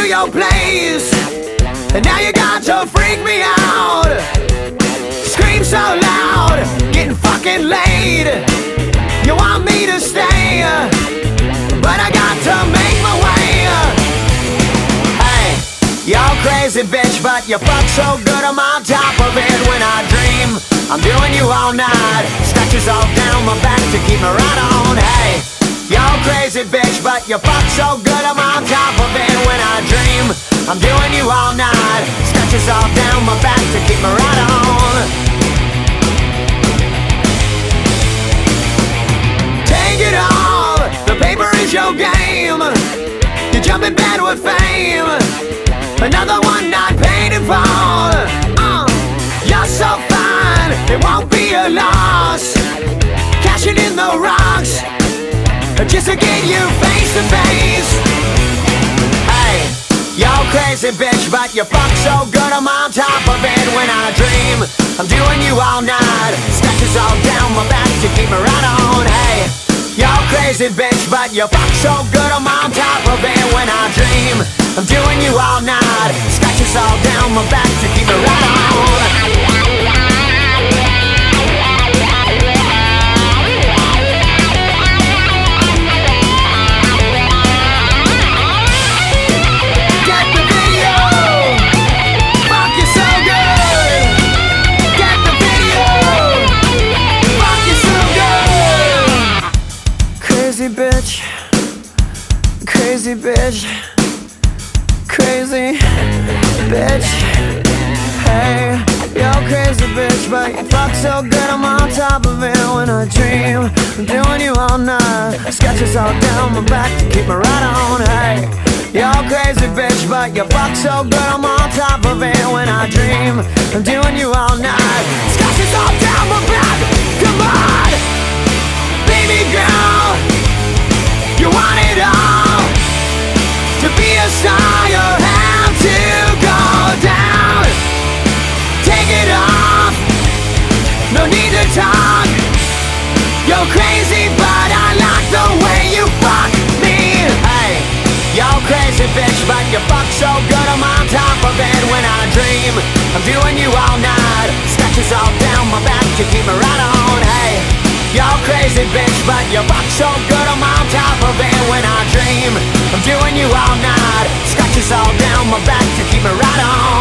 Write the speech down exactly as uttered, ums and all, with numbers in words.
your place, and now you got to freak me out. Scream so loud, getting fucking late. You want me to stay, but I got to make my way. Hey, you're crazy bitch, but you fuck so good I'm on top of it. When I dream, I'm doing you all night. Scratches all down my back to keep me right on. Hey, you're crazy bitch, but you fuck so good I'm on top of it. When I dream, I'm doing you all night. Scratches all down my back to keep me right on. Take it all, the paper is your game. You jump in bed with fame. Another one not painted for. uh, You're so fine, it won't be a loss. Cashing in the rocks just to get you face to face. Hey, you're crazy bitch, but you fuck so good I'm on top of it. When I dream, I'm doing you all night. Scratches all down my back to keep me right on. Hey, you're crazy bitch, but you fuck so good I'm on top of it. When I dream, I'm doing you all night. Scratches all down my back to keep me right on. Crazy bitch, crazy bitch, crazy bitch. Hey, you're crazy bitch, but you fuck so good I'm on top of it. When I dream, I'm doing you all night. Scratches all down my back to keep me right on. Hey, you're crazy bitch, but you fuck so good I'm on top of it. When I dream, I'm doing you all night. Scratches all down my back. Come on, baby girl, you want it all. To be a star you have to go down. Take it off, no need to talk. You're crazy but I like the way you fuck me. Hey, you're crazy bitch, but you fuck so good I'm on top of it. When I dream, I'm doing you all night. Scratches all down my back to keep me right on. Hey, you're crazy bitch, but you fuck so good I'm on top of it. When I dream, I'm doing you all night. Scratches all down my back to keep me right on.